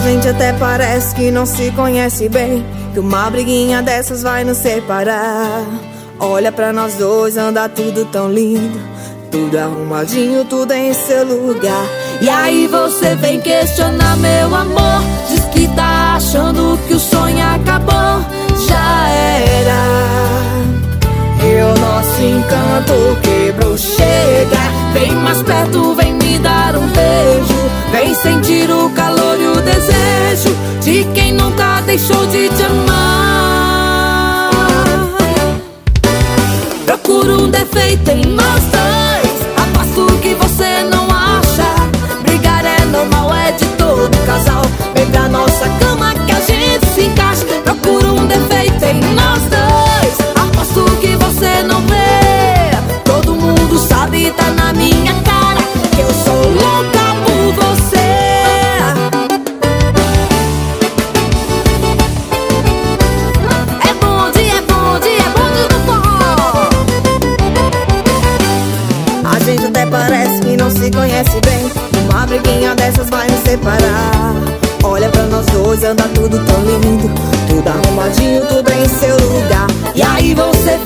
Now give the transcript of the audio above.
gente até parece que não se conhece bem, que uma briguinha dessas vai nos separar. Olha pra nós dois, anda tudo tão lindo, tudo arrumadinho, tudo em seu lugar. E aí você vem questionar meu amor, diz que tá achando que o sonho acabou. Já era, e o nosso encanto quebrou. chega, vem mais perto, vem me dar um beijo, vem sentir o calor e o desejo de quem nunca deixou de te amar. Procuro um defeito em nós dois, aposto que você não acha. Brigar é normal, é de todo casal, vem pra nossa cama que a gente se encaixa. Procuro um defeito em nós dois, aposto que você não vê. Todo mundo sabe, tá na minha cara, que eu sou louca por você. É bonde, é bonde, é bonde do forró. A gente até parece que não se conhece bem, uma briguinha dessas vai nos separar. Olha pra nós dois, anda tudo tão lindo, tudo arrumadinho, tudo em seu lugar. E aí você